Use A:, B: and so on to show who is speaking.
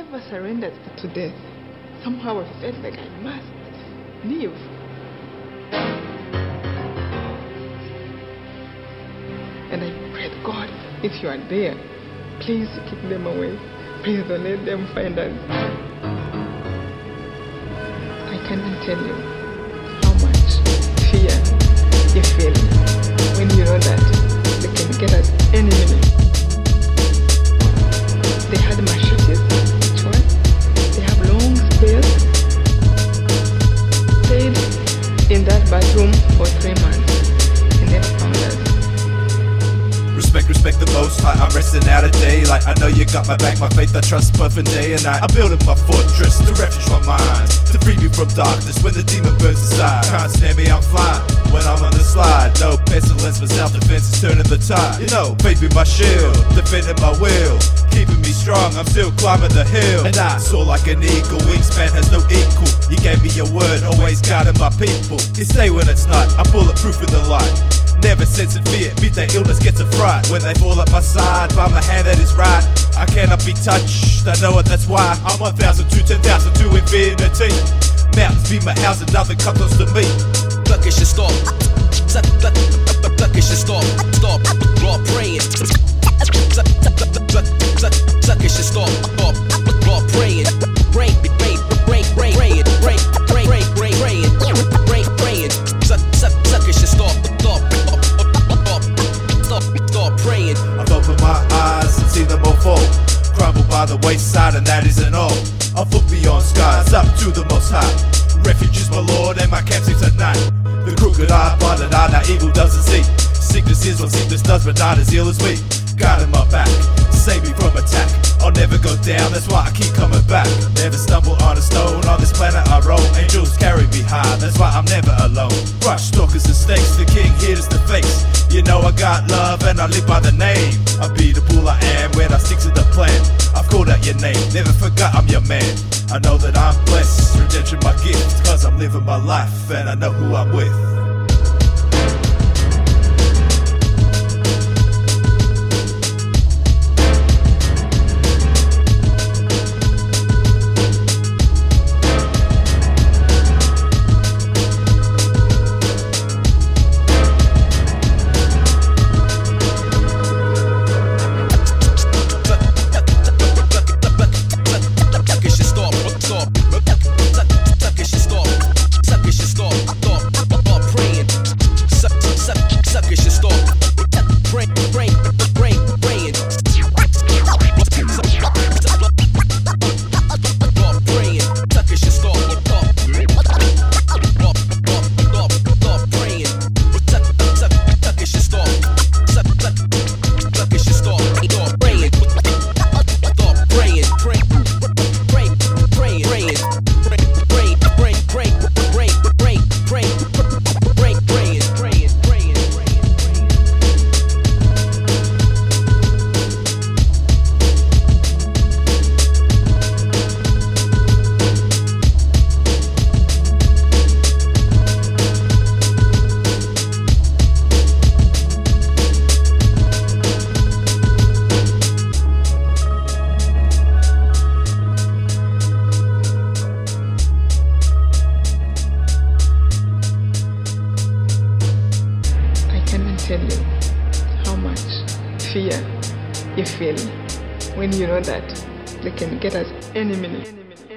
A: never surrendered to death. Somehow I felt like I must live. And I prayed, God, if you are there, please keep them away. Please don't let them find us. I can't even tell you how much fear you feel when you know that they can get us any minute. They had machetes, each one. They have long spears. Stayed in that bathroom for 3 months and then found us.
B: Respect the most high, I'm resting out a day. Like I know you got my back, my faith I trust perfect day and night. I'm building my fortress, to refuge my mind, to free me from darkness when the demon burns inside. Can't stand me, I'm flying when I'm on the slide. No pestilence for self-defense is turning the tide. You know, faith be my shield, defending my will, keeping me strong, I'm still climbing the hill. And I soar like an eagle, wingspan has no equal. You gave me your word, always guiding my people. You say when it's night, I'm bulletproof in the light. Never sensing fear, beat the illness, gets a fright. When they fall at my side, by my hand that is right, I cannot be touched, I know it, that's why I'm 1,000 to 10,000 to infinity. Mountains be my house and nothing comes close to me.
C: Pluck it should stop. Pluck it should stop. Stop. Stop praying. Pluck it should stop. Stop. Stop praying. Pray. Praying. Suck it should stop. Stop praying.
B: I've opened my eyes and seen them all fall, crumble by the wayside, and that isn't all. I've looked beyond skies, up to the most high. Refuge is my Lord and my camp seems at night. The crooked eye, blinded eye, now evil doesn't see. Sickness is what sickness does, but not as ill as me. Guarding my back, save me from attack. I'll never go down, that's why I keep coming back. Never stumble on a stone, on this planet I roll. Angels carry me high, that's why I'm never alone. Rush stalkers and snakes, the king here is the face. You know I got love and I live by the name. I be the fool I am when I stick to the plan. I've called out your name, never forgot I'm your man. I know that I'm blessed, redemption my gift, cause I'm living my life and I know who I'm with.
A: Tell you how much fear you feel when you know that they can get us any minute.